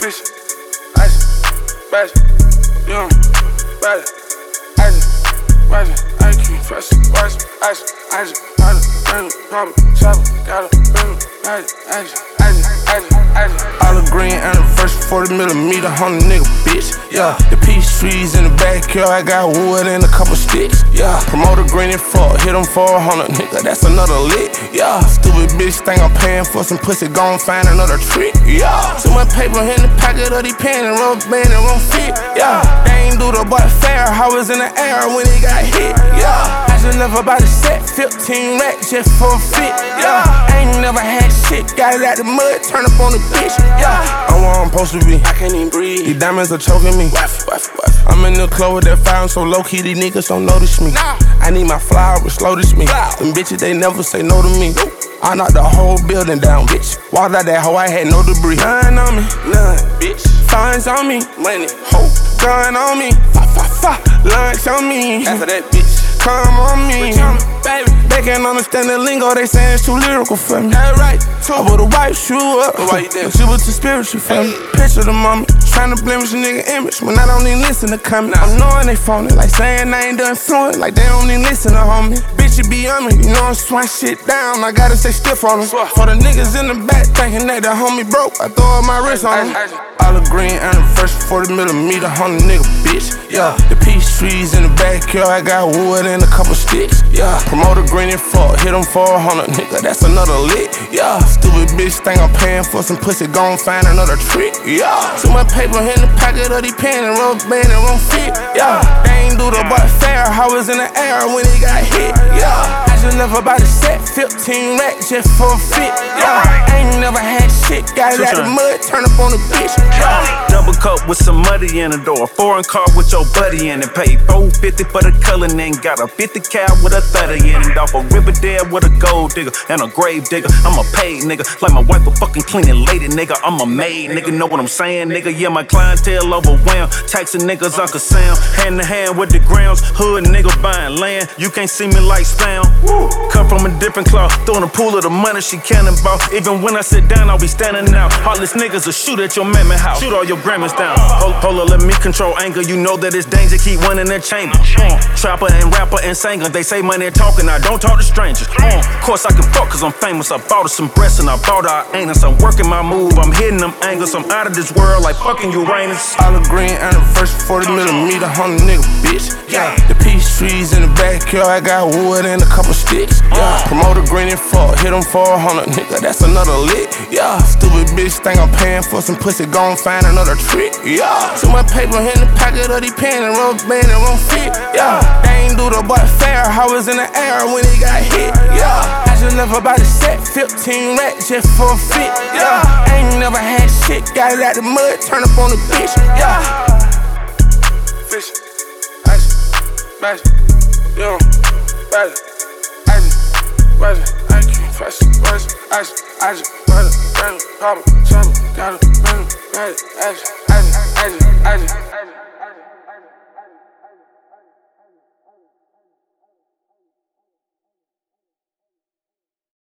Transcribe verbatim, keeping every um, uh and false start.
fish, ice, bash, young, bash, ice, bash, ice cream, fresh, wash, ice, ice, ice, ice, pop, chop, got a ice, ice, ice, ice, ice. Olive green anniversary, forty millimeter, hundred nigga, bitch. Yeah, the peach trees in the backyard, I got wood and a couple sticks. Yeah, promoter green and fuck, hit them for a hundred, nigga, that's another lick. Yeah, stupid bitch think I'm paying for some pussy, gon' find another trick. Yeah, too much paper in the pocket of these pants and rubber band and won't fit. Yeah, they ain't do the boy fair, I was in the air when he got hit. Yeah, I just left about a set, fifteen racks just for a fit. Yeah, I ain't never had shit, got it out the mud, turn up on the bitch. Yeah, I'm where I'm supposed to be, I can't even breathe. These diamonds are choking me. Waff, waff, waff. I'm in the club with that fire, I'm so low key, these niggas don't notice me. Nah. I need my flowers, slow this me. Wow. Them bitches, they never say no to me. Nope. I knocked the whole building down, bitch. Walked out that hoe, I had no debris. None on me, none, bitch. Fines on me, money, hoe. Gun on me, fa fa fa. Lunch on me. After that, bitch, come on me, baby. They can't understand the lingo, they saying it's too lyrical for me. That's right. I put a white shoe up, why you there? She was too spiritual for me. Picture the mommy, trying to blemish a nigga image when I don't even listen to comments. I'm knowing they phony, like saying I ain't done fluent, like they don't even listen to homie. Bitch, you be on me, you know I'm swine shit down, I gotta stay stiff on them. For the niggas in the back thinking that the homie broke, I throw up my wrist on them. Olive green anniversary, forty millimeter, hundred nigga, bitch. Yeah, the peach trees in the backyard, I got wood and a couple sticks. Yeah, promoter green and fuck, hit them for a hundred, nigga, that's another lick. Yeah, stupid bitch think I'm paying for some pussy, gon' find another trick. Yeah, too much paper in the pocket of these pants and rubber band and won't fit. Yeah, they ain't do the boy fair, I was in the air when he got hit. Yeah, I just left about a set, fifteen racks just for a fit. Yeah, I ain't never had shit, got it out the mud, turn up on the bitch. Double cup with some muddy in the door. Foreign car with your buddy in it. Paid four fifty for the color and then got a fifty cal with a thirty in it. Off a Riverdale with a gold digger and a grave digger. I'm a paid nigga, like my wife a fucking cleaning lady, nigga. I'm a maid, nigga. Know what I'm saying, nigga? Yeah, my clientele overwhelmed. Taxing niggas Uncle Sam, hand to hand with the grounds. Hood nigga buying land. You can't see me like spam. Woo. Cut from a different cloth. Throw in the pool of the money she cannonball. Even when I sit down, I'll be standing out. Heartless niggas will shoot at your mammy house. Shoot all your grandmas down. Hold, hold up, let me control anger. You know that it's danger, keep one in that chamber. Uh, trapper and rapper and singer. They say money talking, I don't talk to strangers. Uh, of course I can fuck cause I'm famous. I bought her some breasts and I bought her anus. I'm working my move, I'm hitting them angles. I'm out of this world like fucking Uranus. Olive green anniversary, forty millimeter, hundred nigga, bitch. Yeah, the peach trees in the backyard, I got wood and a couple sticks. Yeah, promoter green and fuck, hit them for a hundred, nigga, that's another lick. Yeah, stupid bitch think I'm paying for some pussy, gon' find another trick. Yeah, too much paper in the pocket of these pants and rubber band and won't fit. Yeah, they ain't do the boy fair, I was in the air when he got hit. Yeah, I just left about a set, fifteen racks just for a fit. Yeah, I ain't never had shit, got it out the mud, turn up on the bitch. Yeah, fish, ice, bash, young, bash, ice, bash, ice cream, fresh, wash, ice, ice, butter, butter, pop, chop, got it, ice, ice, ice, ice, ice.